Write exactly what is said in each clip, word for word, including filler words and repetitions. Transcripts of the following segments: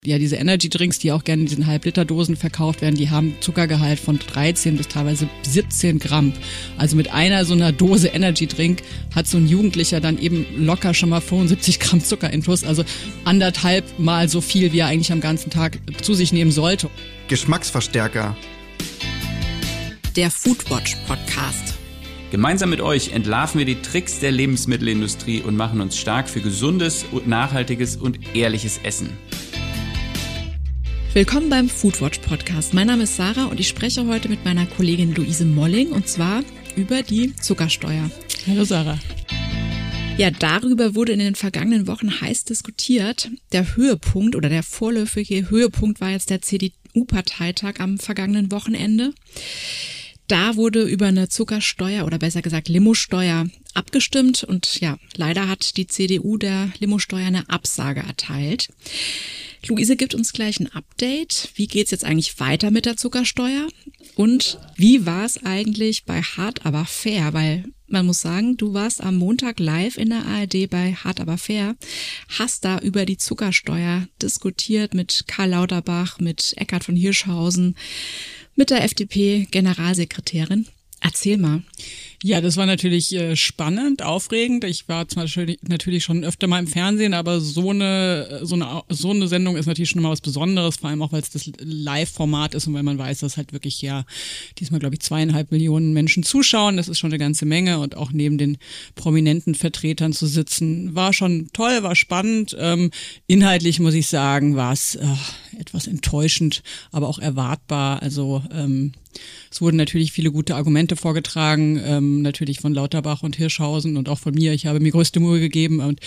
Ja, diese Energy-Drinks, die auch gerne in diesen Halb-Liter-Dosen verkauft werden, die haben Zuckergehalt von dreizehn bis teilweise siebzehn Gramm. Also mit einer so einer Dose Energy-Drink hat so ein Jugendlicher dann eben locker schon mal fünfundsiebzig Gramm Zuckerintus, also anderthalb Mal so viel, wie er eigentlich am ganzen Tag zu sich nehmen sollte. Geschmacksverstärker. Der Foodwatch-Podcast. Gemeinsam mit euch entlarven wir die Tricks der Lebensmittelindustrie und machen uns stark für gesundes, nachhaltiges und ehrliches Essen. Willkommen beim Foodwatch-Podcast. Mein Name ist Sarah und ich spreche heute mit meiner Kollegin Luise Molling und zwar über die Zuckersteuer. Hallo Sarah. Ja, darüber wurde in den vergangenen Wochen heiß diskutiert. Der Höhepunkt oder der vorläufige Höhepunkt war jetzt der C D U-Parteitag am vergangenen Wochenende. Da wurde über eine Zuckersteuer oder besser gesagt Limosteuer abgestimmt und ja, leider hat die C D U der Limosteuer eine Absage erteilt. Luise gibt uns gleich ein Update. Wie geht's jetzt eigentlich weiter mit der Zuckersteuer? Und wie war es eigentlich bei Hart aber fair? Weil man muss sagen, du warst am Montag live in der A R D bei Hart aber fair, hast da über die Zuckersteuer diskutiert mit Karl Lauterbach, mit Eckhard von Hirschhausen, mit der F D P-Generalsekretärin. Erzähl mal. Ja, das war natürlich äh, spannend, aufregend. Ich war zwar natürlich schon öfter mal im Fernsehen, aber so eine so eine so eine Sendung ist natürlich schon mal was Besonderes, vor allem auch, weil es das Live-Format ist und weil man weiß, dass halt wirklich ja diesmal, glaube ich, zweieinhalb Millionen Menschen zuschauen. Das ist schon eine ganze Menge und auch neben den prominenten Vertretern zu sitzen, war schon toll, war spannend. Ähm, inhaltlich muss ich sagen, war es äh, etwas enttäuschend, aber auch erwartbar. Also ähm, es wurden natürlich viele gute Argumente vorgetragen, ähm, natürlich von Lauterbach und Hirschhausen und auch von mir. Ich habe mir größte Mühe gegeben und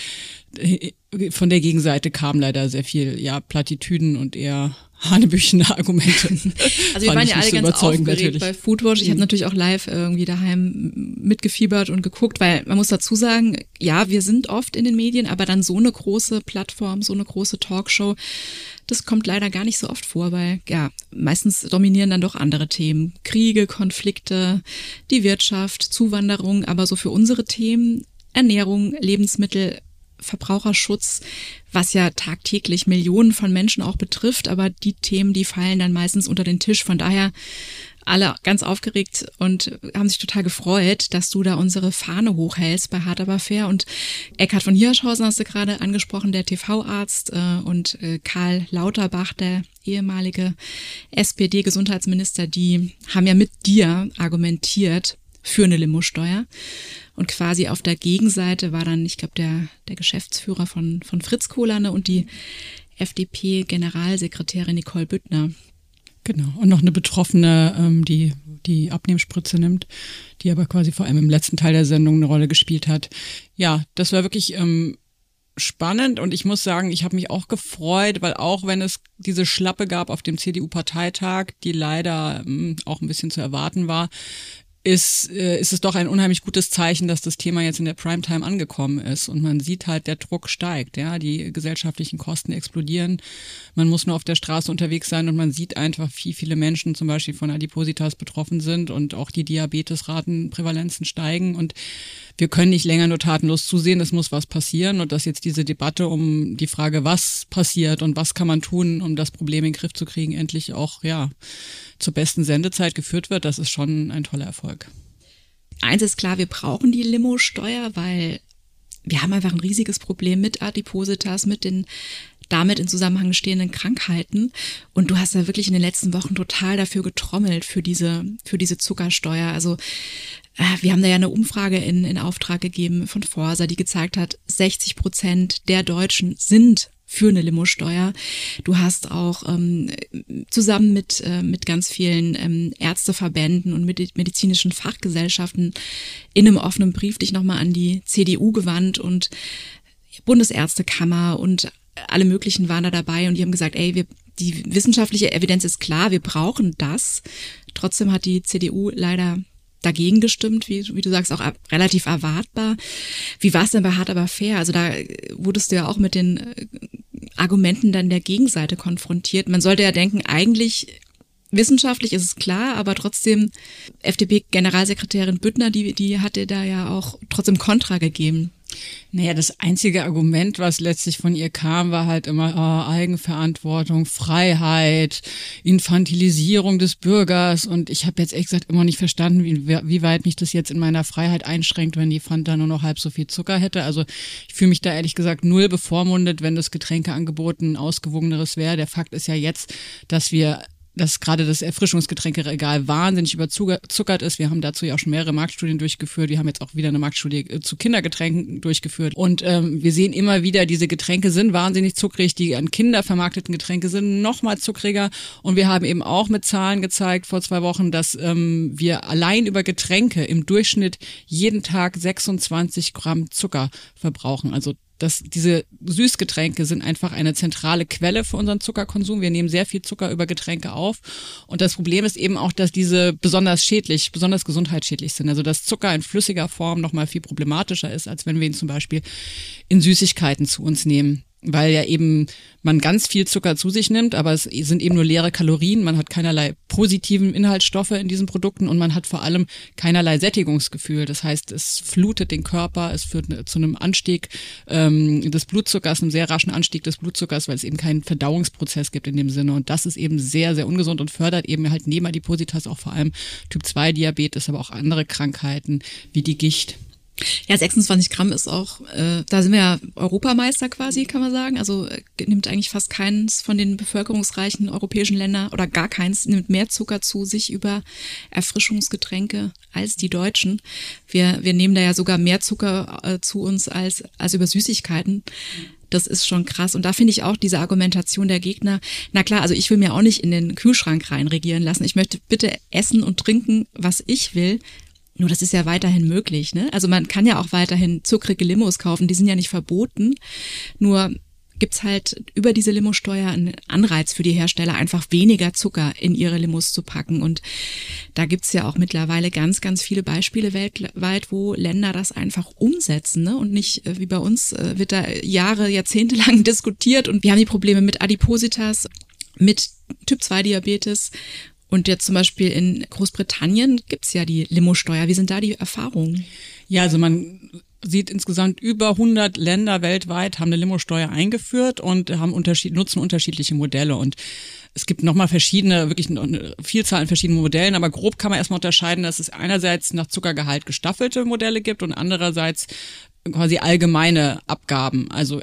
von der Gegenseite kam leider sehr viel, ja, Plattitüden und eher hanebüchene Argumente. Also wir waren ja alle so ganz aufgeregt natürlich. bei Foodwatch. Ich habe natürlich auch live irgendwie daheim mitgefiebert und geguckt, weil man muss dazu sagen, ja, wir sind oft in den Medien, aber dann so eine große Plattform, so eine große Talkshow, das kommt leider gar nicht so oft vor, weil ja, meistens dominieren dann doch andere Themen. Kriege, Konflikte, die Wirtschaft, Zuwanderung, aber so für unsere Themen, Ernährung, Lebensmittel, Verbraucherschutz, was ja tagtäglich Millionen von Menschen auch betrifft, aber die Themen, die fallen dann meistens unter den Tisch. Von daher alle ganz aufgeregt und haben sich total gefreut, dass du da unsere Fahne hochhältst bei Hart aber fair. Und Eckhard von Hirschhausen hast du gerade angesprochen, der T V-Arzt, äh, und äh, Karl Lauterbach, der ehemalige S P D-Gesundheitsminister, die haben ja mit dir argumentiert für eine Limosteuer. Und quasi auf der Gegenseite war dann, ich glaube, der der Geschäftsführer von von Fritz Kohler und die F D P-Generalsekretärin Nicole Büttner. Genau, und noch eine Betroffene, ähm, die die Abnehmspritze nimmt, die aber quasi vor allem im letzten Teil der Sendung eine Rolle gespielt hat. Ja, das war wirklich ähm, spannend und ich muss sagen, ich habe mich auch gefreut, weil auch wenn es diese Schlappe gab auf dem C D U-Parteitag, die leider ähm, auch ein bisschen zu erwarten war, ist, äh, ist es doch ein unheimlich gutes Zeichen, dass das Thema jetzt in der Primetime angekommen ist und man sieht halt, der Druck steigt, ja, die gesellschaftlichen Kosten explodieren, man muss nur auf der Straße unterwegs sein und man sieht einfach, wie viele Menschen zum Beispiel von Adipositas betroffen sind und auch die Diabetesraten, Prävalenzen steigen und wir können nicht länger nur tatenlos zusehen, es muss was passieren und dass jetzt diese Debatte um die Frage, was passiert und was kann man tun, um das Problem in den Griff zu kriegen, endlich auch, ja, zur besten Sendezeit geführt wird, das ist schon ein toller Erfolg. Eins ist klar, wir brauchen die Limosteuer, weil wir haben einfach ein riesiges Problem mit Adipositas, mit den damit in Zusammenhang stehenden Krankheiten. Und du hast ja wirklich in den letzten Wochen total dafür getrommelt, für diese, für diese Zuckersteuer. Also äh, wir haben da ja eine Umfrage in, in Auftrag gegeben von Forsa, die gezeigt hat, sechzig Prozent der Deutschen sind für eine Limosteuer. Du hast auch ähm, zusammen mit äh, mit ganz vielen ähm, Ärzteverbänden und mit medizinischen Fachgesellschaften in einem offenen Brief dich nochmal an die C D U gewandt und Bundesärztekammer und alle möglichen waren da dabei und die haben gesagt, ey, wir, die wissenschaftliche Evidenz ist klar, wir brauchen das. Trotzdem hat die C D U leider dagegen gestimmt, wie, wie du sagst, auch ab, relativ erwartbar. Wie war es denn bei Hart aber fair? Also da wurdest du ja auch mit den Argumenten dann der Gegenseite konfrontiert. Man sollte ja denken, eigentlich wissenschaftlich ist es klar, aber trotzdem F D P-Generalsekretärin Büttner, die, die hatte da ja auch trotzdem Kontra gegeben. Naja, das einzige Argument, was letztlich von ihr kam, war halt immer oh, Eigenverantwortung, Freiheit, Infantilisierung des Bürgers. Und ich habe jetzt ehrlich gesagt immer nicht verstanden, wie, wie weit mich das jetzt in meiner Freiheit einschränkt, wenn die Fanta nur noch halb so viel Zucker hätte. Also ich fühle mich da ehrlich gesagt null bevormundet, wenn das Getränkeangebot ein ausgewogeneres wäre. Der Fakt ist ja jetzt, dass wir dass gerade das Erfrischungsgetränkeregal wahnsinnig überzuckert ist. Wir haben dazu ja auch schon mehrere Marktstudien durchgeführt. Wir haben jetzt auch wieder eine Marktstudie zu Kindergetränken durchgeführt. Und ähm, wir sehen immer wieder, diese Getränke sind wahnsinnig zuckrig. Die an Kinder vermarkteten Getränke sind noch mal zuckriger. Und wir haben eben auch mit Zahlen gezeigt vor zwei Wochen, dass ähm, wir allein über Getränke im Durchschnitt jeden Tag sechsundzwanzig Gramm Zucker verbrauchen. Also dass diese Süßgetränke sind einfach eine zentrale Quelle für unseren Zuckerkonsum. Wir nehmen sehr viel Zucker über Getränke auf. Und das Problem ist eben auch, dass diese besonders schädlich, besonders gesundheitsschädlich sind. Also dass Zucker in flüssiger Form noch mal viel problematischer ist, als wenn wir ihn zum Beispiel in Süßigkeiten zu uns nehmen. Weil ja eben man ganz viel Zucker zu sich nimmt, aber es sind eben nur leere Kalorien, man hat keinerlei positiven Inhaltsstoffe in diesen Produkten und man hat vor allem keinerlei Sättigungsgefühl. Das heißt, es flutet den Körper, es führt zu einem Anstieg ähm, des Blutzuckers, einem sehr raschen Anstieg des Blutzuckers, weil es eben keinen Verdauungsprozess gibt in dem Sinne. Und das ist eben sehr, sehr ungesund und fördert eben halt neben Adipositas auch vor allem Typ zwei Diabetes, aber auch andere Krankheiten wie die Gicht. Ja, sechsundzwanzig Gramm ist auch, äh, da sind wir ja Europameister quasi, kann man sagen. Also äh, nimmt eigentlich fast keins von den bevölkerungsreichen europäischen Ländern oder gar keins, nimmt mehr Zucker zu sich über Erfrischungsgetränke als die Deutschen. Wir wir nehmen da ja sogar mehr Zucker äh, zu uns als als über Süßigkeiten. Das ist schon krass. Und da finde ich auch diese Argumentation der Gegner, na klar, also ich will mir auch nicht in den Kühlschrank reinregieren lassen. Ich möchte bitte essen und trinken, was ich will. Nur das ist ja weiterhin möglich, ne? Also man kann ja auch weiterhin zuckrige Limos kaufen, die sind ja nicht verboten. Nur gibt's halt über diese Limosteuer einen Anreiz für die Hersteller, einfach weniger Zucker in ihre Limos zu packen. Und da gibt's ja auch mittlerweile ganz, ganz viele Beispiele weltweit, wo Länder das einfach umsetzen, ne? Und nicht wie bei uns wird da Jahre, Jahrzehnte lang diskutiert. Und wir haben die Probleme mit Adipositas, mit Typ zwei Diabetes. Und jetzt zum Beispiel in Großbritannien gibt's ja die Limosteuer. Wie sind da die Erfahrungen? Ja, also man sieht insgesamt über hundert Länder weltweit haben eine Limosteuer eingeführt und haben unterschied, nutzen unterschiedliche Modelle. Und es gibt nochmal verschiedene, wirklich eine Vielzahl an verschiedenen Modellen, aber grob kann man erstmal unterscheiden, dass es einerseits nach Zuckergehalt gestaffelte Modelle gibt und andererseits quasi allgemeine Abgaben. Also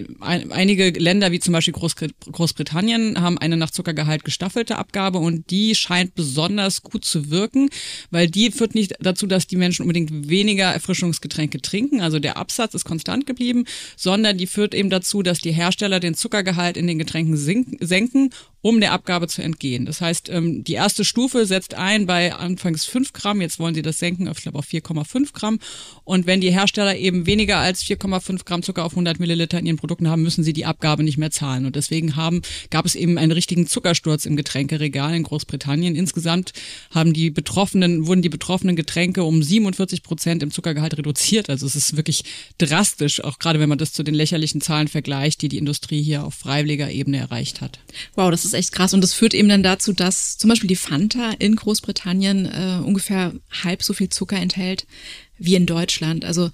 einige Länder, wie zum Beispiel Großbritannien, haben eine nach Zuckergehalt gestaffelte Abgabe und die scheint besonders gut zu wirken, weil die führt nicht dazu, dass die Menschen unbedingt weniger Erfrischungsgetränke trinken, also der Absatz ist konstant geblieben, sondern die führt eben dazu, dass die Hersteller den Zuckergehalt in den Getränken senken, um der Abgabe zu entgehen. Das heißt, die erste Stufe setzt ein bei anfangs fünf Gramm, jetzt wollen sie das senken auf, ich glaube, auf vier Komma fünf Gramm. Und wenn die Hersteller eben weniger als vier Komma fünf Gramm Zucker auf hundert Milliliter in ihren Produkten haben, müssen sie die Abgabe nicht mehr zahlen. Und deswegen haben, gab es eben einen richtigen Zuckersturz im Getränkeregal in Großbritannien. Insgesamt haben die betroffenen, wurden die betroffenen Getränke um siebenundvierzig Prozent im Zuckergehalt reduziert. Also es ist wirklich drastisch, auch gerade wenn man das zu den lächerlichen Zahlen vergleicht, die die Industrie hier auf freiwilliger Ebene erreicht hat. Wow, das ist echt krass. Und das führt eben dann dazu, dass zum Beispiel die Fanta in Großbritannien äh, ungefähr halb so viel Zucker enthält wie in Deutschland. Also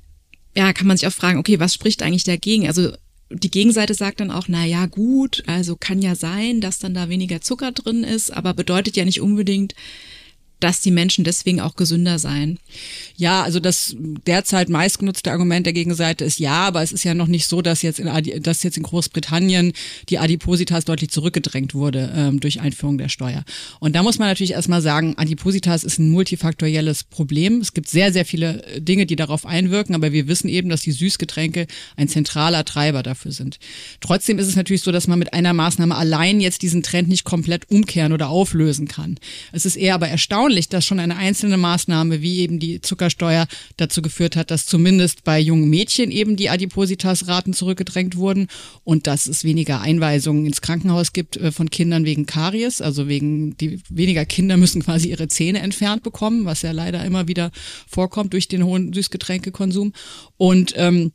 ja, kann man sich auch fragen, okay, was spricht eigentlich dagegen? Also die Gegenseite sagt dann auch, na ja, gut, also kann ja sein, dass dann da weniger Zucker drin ist, aber bedeutet ja nicht unbedingt, dass die Menschen deswegen auch gesünder seien. Ja, also das derzeit meistgenutzte Argument der Gegenseite ist ja, aber es ist ja noch nicht so, dass jetzt in, Adi, dass jetzt in Großbritannien die Adipositas deutlich zurückgedrängt wurde ähm, durch Einführung der Steuer. Und da muss man natürlich erstmal sagen, Adipositas ist ein multifaktorielles Problem. Es gibt sehr, sehr viele Dinge, die darauf einwirken, aber wir wissen eben, dass die Süßgetränke ein zentraler Treiber dafür sind. Trotzdem ist es natürlich so, dass man mit einer Maßnahme allein jetzt diesen Trend nicht komplett umkehren oder auflösen kann. Es ist eher aber erstaunlich, dass schon eine einzelne Maßnahme wie eben die Zuckersteuer dazu geführt hat, dass zumindest bei jungen Mädchen eben die Adipositas-Raten zurückgedrängt wurden und dass es weniger Einweisungen ins Krankenhaus gibt von Kindern wegen Karies, also wegen die weniger Kinder müssen quasi ihre Zähne entfernt bekommen, was ja leider immer wieder vorkommt durch den hohen Süßgetränkekonsum. Und ähm,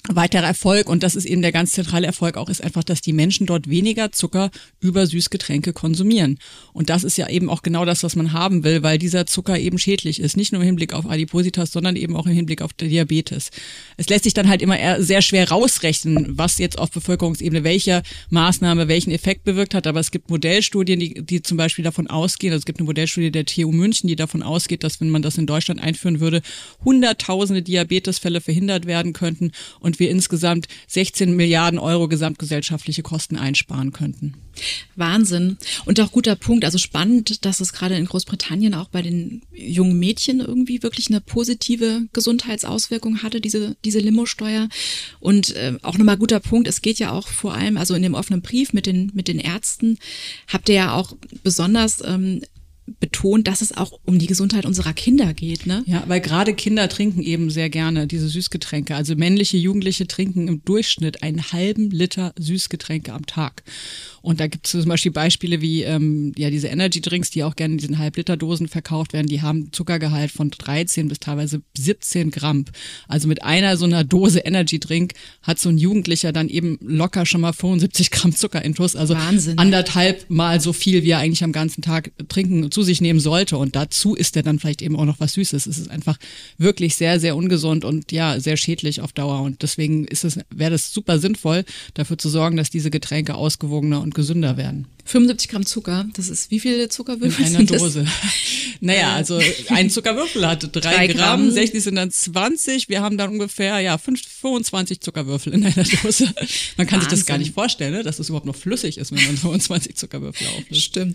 weiterer Erfolg, und das ist eben der ganz zentrale Erfolg auch, ist einfach, dass die Menschen dort weniger Zucker über Süßgetränke konsumieren. Und das ist ja eben auch genau das, was man haben will, weil dieser Zucker eben schädlich ist. Nicht nur im Hinblick auf Adipositas, sondern eben auch im Hinblick auf Diabetes. Es lässt sich dann halt immer eher sehr schwer rausrechnen, was jetzt auf Bevölkerungsebene welche Maßnahme welchen Effekt bewirkt hat. Aber es gibt Modellstudien, die, die zum Beispiel davon ausgehen, also es gibt eine Modellstudie der T U München, die davon ausgeht, dass wenn man das in Deutschland einführen würde, hunderttausende Diabetesfälle verhindert werden könnten und wir insgesamt sechzehn Milliarden Euro gesamtgesellschaftliche Kosten einsparen könnten. Wahnsinn. Und auch guter Punkt. Also spannend, dass es gerade in Großbritannien auch bei den jungen Mädchen irgendwie wirklich eine positive Gesundheitsauswirkung hatte, diese, diese Limo-Steuer. Und äh, auch nochmal guter Punkt, es geht ja auch vor allem, also in dem offenen Brief mit den, mit den Ärzten, habt ihr ja auch besonders ähm, betont, dass es auch um die Gesundheit unserer Kinder geht, ne? Ja, weil gerade Kinder trinken eben sehr gerne diese Süßgetränke. Also männliche Jugendliche trinken im Durchschnitt einen halben Liter Süßgetränke am Tag. Und da gibt es zum Beispiel Beispiele wie ähm, ja diese Energy-Drinks, die auch gerne in diesen Halb-Liter-Dosen verkauft werden. Die haben Zuckergehalt von dreizehn bis teilweise siebzehn Gramm. Also mit einer so einer Dose Energy-Drink hat so ein Jugendlicher dann eben locker schon mal fünfundsiebzig Gramm Zuckerintus. Also Wahnsinn. Anderthalb Mal so viel, wie er eigentlich am ganzen Tag trinken zu sich nehmen sollte. Und dazu isst er dann vielleicht eben auch noch was Süßes. Es ist einfach wirklich sehr, sehr ungesund und ja, sehr schädlich auf Dauer. Und deswegen ist es, wäre das super sinnvoll, dafür zu sorgen, dass diese Getränke ausgewogener und gesünder werden. fünfundsiebzig Gramm Zucker, das ist, wie viele Zuckerwürfel in einer sind Dose. Naja, also ein Zuckerwürfel hat drei, drei Gramm, Gramm, sechzig sind dann zwanzig. Wir haben dann ungefähr ja fünfundzwanzig Zuckerwürfel in einer Dose. Man kann Wahnsinn. Sich das gar nicht vorstellen, ne, dass es überhaupt noch flüssig ist, wenn man fünfundzwanzig Zuckerwürfel auflöst. Stimmt.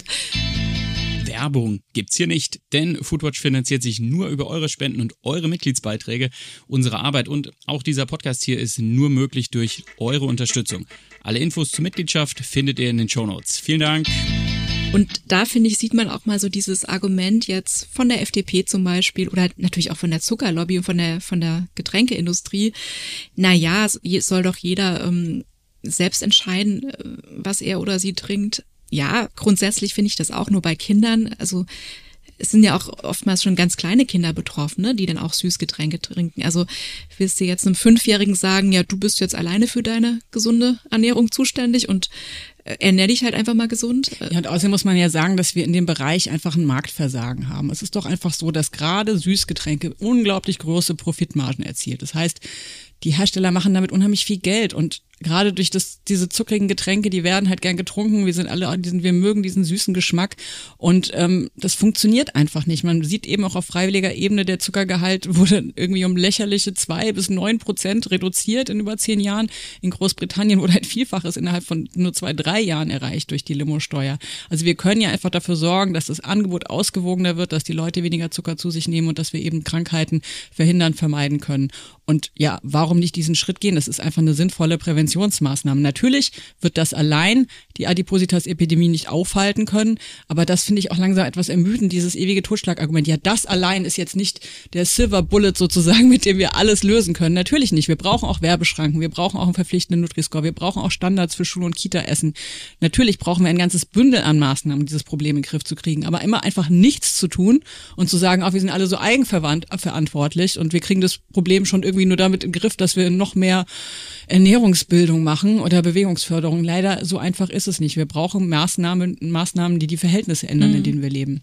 Werbung gibt's hier nicht, denn Foodwatch finanziert sich nur über eure Spenden und eure Mitgliedsbeiträge. Unsere Arbeit und auch dieser Podcast hier ist nur möglich durch eure Unterstützung. Alle Infos zur Mitgliedschaft findet ihr in den Shownotes. Vielen Dank. Und da, finde ich, sieht man auch mal so dieses Argument jetzt von der F D P zum Beispiel oder natürlich auch von der Zuckerlobby und von der, von der Getränkeindustrie. Naja, es soll doch jeder ähm, selbst entscheiden, was er oder sie trinkt. Ja, grundsätzlich finde ich das auch, nur bei Kindern. Also es sind ja auch oftmals schon ganz kleine Kinder betroffen, ne, die dann auch Süßgetränke trinken. Also willst du jetzt einem Fünfjährigen sagen, ja, du bist jetzt alleine für deine gesunde Ernährung zuständig und ernähr dich halt einfach mal gesund. Ja, und außerdem muss man ja sagen, dass wir in dem Bereich einfach ein Marktversagen haben. Es ist doch einfach so, dass gerade Süßgetränke unglaublich große Profitmargen erzielt. Das heißt, die Hersteller machen damit unheimlich viel Geld und gerade durch das, diese zuckrigen Getränke, die werden halt gern getrunken. Wir sind alle, diesen, wir mögen diesen süßen Geschmack und ähm, das funktioniert einfach nicht. Man sieht eben auch auf freiwilliger Ebene, der Zuckergehalt wurde irgendwie um lächerliche zwei bis neun Prozent reduziert in über zehn Jahren. In Großbritannien wurde halt Vielfaches innerhalb von nur zwei, drei Jahren erreicht durch die Limo-Steuer. Also wir können ja einfach dafür sorgen, dass das Angebot ausgewogener wird, dass die Leute weniger Zucker zu sich nehmen und dass wir eben Krankheiten verhindern, vermeiden können. Und ja, warum nicht diesen Schritt gehen? Das ist einfach eine sinnvolle Präventionsmaßnahme. Natürlich wird das allein die Adipositas-Epidemie nicht aufhalten können, aber das finde ich auch langsam etwas ermüdend, dieses ewige Totschlagargument. Ja, das allein ist jetzt nicht der Silver Bullet sozusagen, mit dem wir alles lösen können. Natürlich nicht. Wir brauchen auch Werbeschranken, wir brauchen auch einen verpflichtenden Nutri-Score, wir brauchen auch Standards für Schul- und Kita-Essen. Natürlich brauchen wir ein ganzes Bündel an Maßnahmen, um dieses Problem in den Griff zu kriegen, aber immer einfach nichts zu tun und zu sagen, auch wir sind alle so eigenverantwortlich und wir kriegen das Problem schon irgendwie nur damit im Griff, dass wir noch mehr Ernährungsbildung machen oder Bewegungsförderung. Leider, so einfach ist es nicht. Wir brauchen Maßnahmen, Maßnahmen, die die Verhältnisse ändern, mhm. in denen wir leben.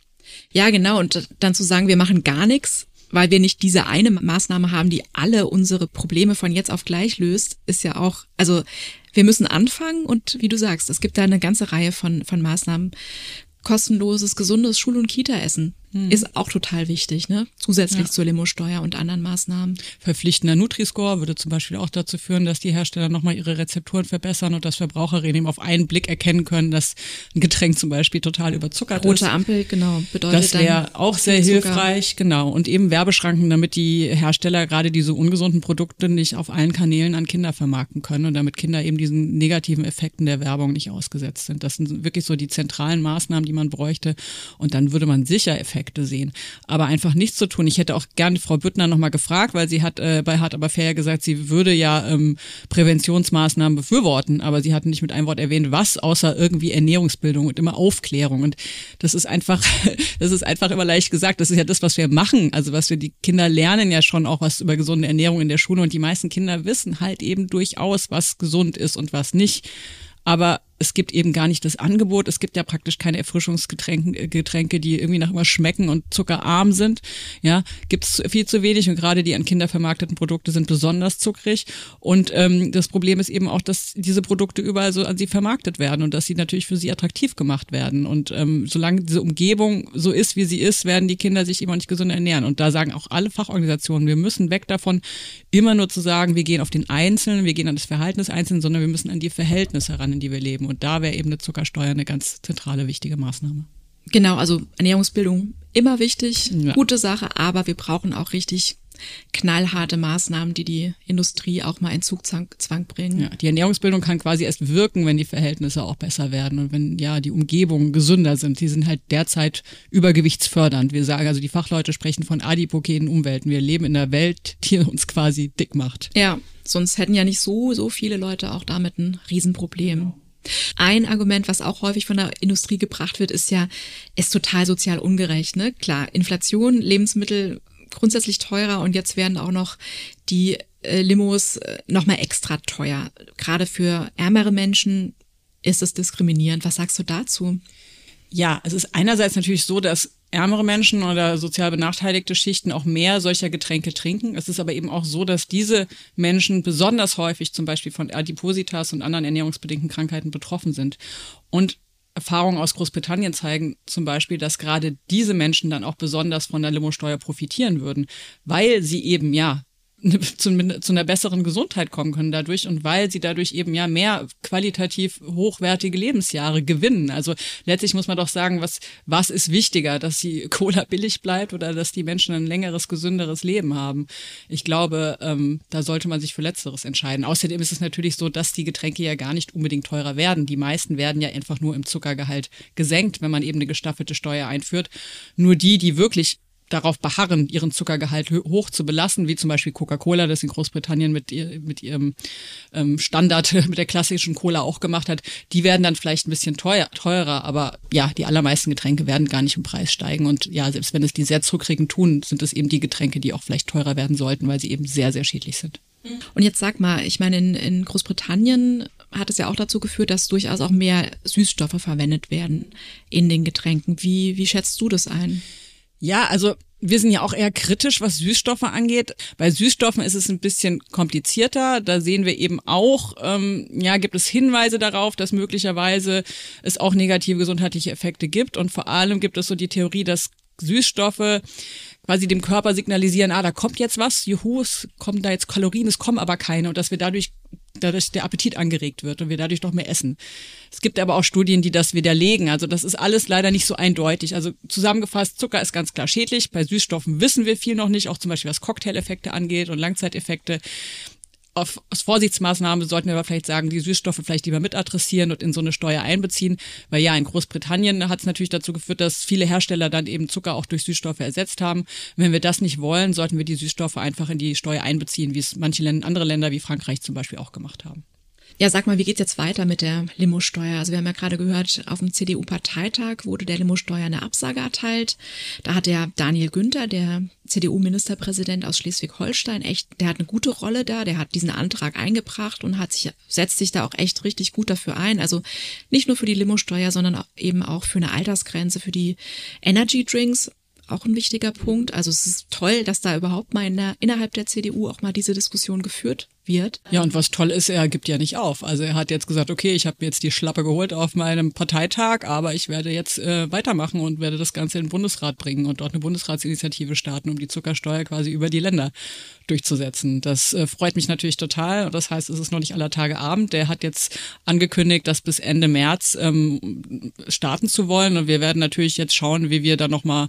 Ja, genau. Und dann zu sagen, wir machen gar nichts, weil wir nicht diese eine Maßnahme haben, die alle unsere Probleme von jetzt auf gleich löst, ist ja auch, also wir müssen anfangen und wie du sagst, es gibt da eine ganze Reihe von, von Maßnahmen. Kostenloses, gesundes Schul- und Kita-Essen hm. ist auch total wichtig, ne? Zusätzlich ja. zur Limo-Steuer und anderen Maßnahmen. Verpflichtender Nutri-Score würde zum Beispiel auch dazu führen, dass die Hersteller nochmal ihre Rezepturen verbessern und dass Verbraucherinnen eben auf einen Blick erkennen können, dass ein Getränk zum Beispiel total überzuckert Rote ist. Rote Ampel, genau, bedeutet das wäre auch sehr hilfreich, genau. Und eben Werbeschranken, damit die Hersteller gerade diese ungesunden Produkte nicht auf allen Kanälen an Kinder vermarkten können und damit Kinder eben diesen negativen Effekten der Werbung nicht ausgesetzt sind. Das sind wirklich so die zentralen Maßnahmen, die man bräuchte. Und dann würde man sicher Effekte Effekte sehen. Aber einfach nichts zu tun. Ich hätte auch gerne Frau Büttner nochmal gefragt, weil sie hat äh, bei Hart aber fair gesagt, sie würde ja ähm, Präventionsmaßnahmen befürworten, aber sie hat nicht mit einem Wort erwähnt, was, außer irgendwie Ernährungsbildung und immer Aufklärung. Und das ist einfach, das ist einfach immer leicht gesagt. Das ist ja das, was wir machen. Also was wir, die Kinder lernen ja schon auch was über gesunde Ernährung in der Schule und die meisten Kinder wissen halt eben durchaus, was gesund ist und was nicht. Aber es gibt eben gar nicht das Angebot. Es gibt ja praktisch keine Erfrischungsgetränke, Getränke, die irgendwie nach immer schmecken und zuckerarm sind. Ja, gibt es viel zu wenig und gerade die an Kinder vermarkteten Produkte sind besonders zuckrig. Und ähm, das Problem ist eben auch, dass diese Produkte überall so an sie vermarktet werden und dass sie natürlich für sie attraktiv gemacht werden. Und ähm, solange diese Umgebung so ist, wie sie ist, werden die Kinder sich immer nicht gesund ernähren. Und da sagen auch alle Fachorganisationen, wir müssen weg davon, immer nur zu sagen, wir gehen auf den Einzelnen, wir gehen an das Verhalten des Einzelnen, sondern wir müssen an die Verhältnisse heran, in die wir leben. Und da wäre eben eine Zuckersteuer eine ganz zentrale, wichtige Maßnahme. Genau, also Ernährungsbildung immer wichtig, ja. Gute Sache, aber wir brauchen auch richtig knallharte Maßnahmen, die die Industrie auch mal in Zugzwang bringen. Ja, die Ernährungsbildung kann quasi erst wirken, wenn die Verhältnisse auch besser werden und wenn ja die Umgebungen gesünder sind. Die sind halt derzeit übergewichtsfördernd. Wir sagen, also die Fachleute sprechen von adipogenen Umwelten. Wir leben in einer Welt, die uns quasi dick macht. Ja, sonst hätten ja nicht so, so viele Leute auch damit ein Riesenproblem. Ein Argument, was auch häufig von der Industrie gebracht wird, ist ja, ist total sozial ungerecht. Ne? Klar, Inflation, Lebensmittel grundsätzlich teurer und jetzt werden auch noch die äh, Limos äh, nochmal extra teuer. Gerade für ärmere Menschen ist es diskriminierend. Was sagst du dazu? Ja, es ist einerseits natürlich so, dass ärmere Menschen oder sozial benachteiligte Schichten auch mehr solcher Getränke trinken. Es ist aber eben auch so, dass diese Menschen besonders häufig zum Beispiel von Adipositas und anderen ernährungsbedingten Krankheiten betroffen sind. Und Erfahrungen aus Großbritannien zeigen zum Beispiel, dass gerade diese Menschen dann auch besonders von der Limosteuer profitieren würden, weil sie eben, ja, zu, zu einer besseren Gesundheit kommen können dadurch und weil sie dadurch eben ja mehr qualitativ hochwertige Lebensjahre gewinnen. Also letztlich muss man doch sagen, was, was ist wichtiger, dass die Cola billig bleibt oder dass die Menschen ein längeres, gesünderes Leben haben? Ich glaube, ähm, da sollte man sich für Letzteres entscheiden. Außerdem ist es natürlich so, dass die Getränke ja gar nicht unbedingt teurer werden. Die meisten werden ja einfach nur im Zuckergehalt gesenkt, wenn man eben eine gestaffelte Steuer einführt. Nur die, die wirklich darauf beharren, ihren Zuckergehalt hoch zu belassen, wie zum Beispiel Coca-Cola, das in Großbritannien mit, ihr, mit ihrem ähm, Standard, mit der klassischen Cola auch gemacht hat, die werden dann vielleicht ein bisschen teuer, teurer, aber ja, die allermeisten Getränke werden gar nicht im Preis steigen und ja, selbst wenn es die sehr zuckrigen tun, sind es eben die Getränke, die auch vielleicht teurer werden sollten, weil sie eben sehr, sehr schädlich sind. Und jetzt sag mal, ich meine, in, in Großbritannien hat es ja auch dazu geführt, dass durchaus auch mehr Süßstoffe verwendet werden in den Getränken. Wie, wie schätzt du das ein? Ja, also wir sind ja auch eher kritisch, was Süßstoffe angeht. Bei Süßstoffen ist es ein bisschen komplizierter. Da sehen wir eben auch, ähm, ja, gibt es Hinweise darauf, dass möglicherweise es auch negative gesundheitliche Effekte gibt. Und vor allem gibt es so die Theorie, dass Süßstoffe quasi dem Körper signalisieren, ah, da kommt jetzt was, juhu, es kommen da jetzt Kalorien, es kommen aber keine und dass wir dadurch dadurch der Appetit angeregt wird und wir dadurch noch mehr essen. Es gibt aber auch Studien, die das widerlegen. Also das ist alles leider nicht so eindeutig. Also zusammengefasst, Zucker ist ganz klar schädlich. Bei Süßstoffen wissen wir viel noch nicht, auch zum Beispiel was Cocktaileffekte angeht und Langzeiteffekte. Auf, aus Vorsichtsmaßnahmen sollten wir aber vielleicht sagen, die Süßstoffe vielleicht lieber mit adressieren und in so eine Steuer einbeziehen. Weil ja, in Großbritannien hat es natürlich dazu geführt, dass viele Hersteller dann eben Zucker auch durch Süßstoffe ersetzt haben. Wenn wir das nicht wollen, sollten wir die Süßstoffe einfach in die Steuer einbeziehen, wie es manche Länder, andere Länder wie Frankreich zum Beispiel auch gemacht haben. Ja, sag mal, wie geht's jetzt weiter mit der Limosteuer? Also wir haben ja gerade gehört, auf dem C D U-Parteitag wurde der Limosteuer eine Absage erteilt. Da hat der Daniel Günther, der C D U-Ministerpräsident aus Schleswig-Holstein, echt, der hat eine gute Rolle da, der hat diesen Antrag eingebracht und hat sich, setzt sich da auch echt richtig gut dafür ein. Also nicht nur für die Limosteuer, sondern auch eben auch für eine Altersgrenze für die Energy Drinks. Auch ein wichtiger Punkt. Also es ist toll, dass da überhaupt mal in der, innerhalb der C D U auch mal diese Diskussion geführt wird. Ja, und was toll ist, er gibt ja nicht auf. Also er hat jetzt gesagt, okay, ich habe mir jetzt die Schlappe geholt auf meinem Parteitag, aber ich werde jetzt äh, weitermachen und werde das Ganze in den Bundesrat bringen und dort eine Bundesratsinitiative starten, um die Zuckersteuer quasi über die Länder durchzusetzen. Das äh, freut mich natürlich total. Und das heißt, es ist noch nicht aller Tage Abend. Der hat jetzt angekündigt, das bis Ende März ähm, starten zu wollen. Und wir werden natürlich jetzt schauen, wie wir da nochmal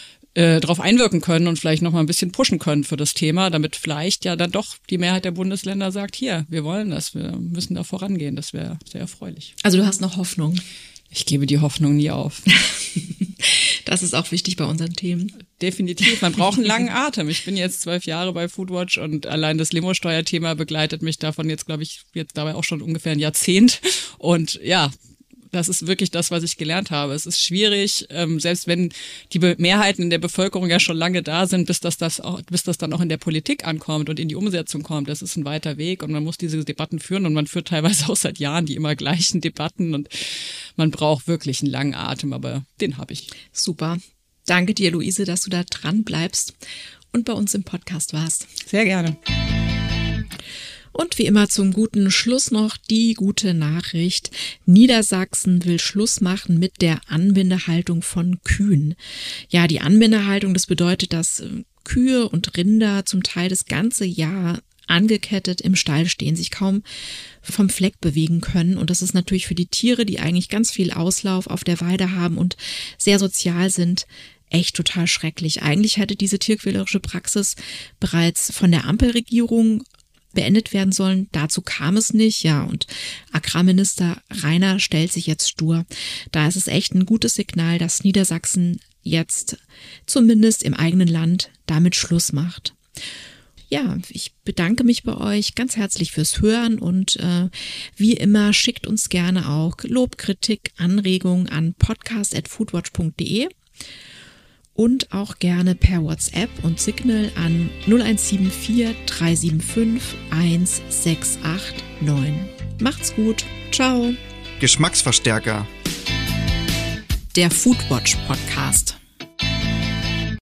äh, drauf einwirken können und vielleicht noch mal ein bisschen pushen können für das Thema, damit vielleicht ja dann doch die Mehrheit der Bundesländer sagt, hier, wir wollen das, wir müssen da vorangehen. Das wäre sehr erfreulich. Also du hast noch Hoffnung? Ich gebe die Hoffnung nie auf. Das ist auch wichtig bei unseren Themen. Definitiv, man braucht einen langen Atem. Ich bin jetzt zwölf Jahre bei Foodwatch und allein das Limo-Steuer-Thema begleitet mich davon jetzt, glaube ich, jetzt dabei auch schon ungefähr ein Jahrzehnt. Und ja, das ist wirklich das, was ich gelernt habe. Es ist schwierig, ähm, selbst wenn die Be- Mehrheiten in der Bevölkerung ja schon lange da sind, bis das, das auch, bis das dann auch in der Politik ankommt und in die Umsetzung kommt. Das ist ein weiter Weg und man muss diese Debatten führen und man führt teilweise auch seit Jahren die immer gleichen Debatten und man braucht wirklich einen langen Atem, aber den habe ich. Super. Danke dir, Luise, dass du da dran bleibst und bei uns im Podcast warst. Sehr gerne. Und wie immer zum guten Schluss noch die gute Nachricht. Niedersachsen will Schluss machen mit der Anbindehaltung von Kühen. Ja, die Anbindehaltung, das bedeutet, dass Kühe und Rinder zum Teil das ganze Jahr angekettet im Stall stehen, sich kaum vom Fleck bewegen können. Und das ist natürlich für die Tiere, die eigentlich ganz viel Auslauf auf der Weide haben und sehr sozial sind, echt total schrecklich. Eigentlich hätte diese tierquälerische Praxis bereits von der Ampelregierung beendet werden sollen. Dazu kam es nicht, ja, und Agrarminister Rainer stellt sich jetzt stur. Da ist es echt ein gutes Signal, dass Niedersachsen jetzt zumindest im eigenen Land damit Schluss macht. Ja, ich bedanke mich bei euch ganz herzlich fürs Hören und äh, wie immer schickt uns gerne auch Lob, Kritik, Anregungen an podcast at foodwatch punkt de und auch gerne per WhatsApp und Signal an null eins sieben vier drei sieben fünf eins sechs acht neun. Macht's gut. Ciao. Geschmacksverstärker. Der Foodwatch Podcast.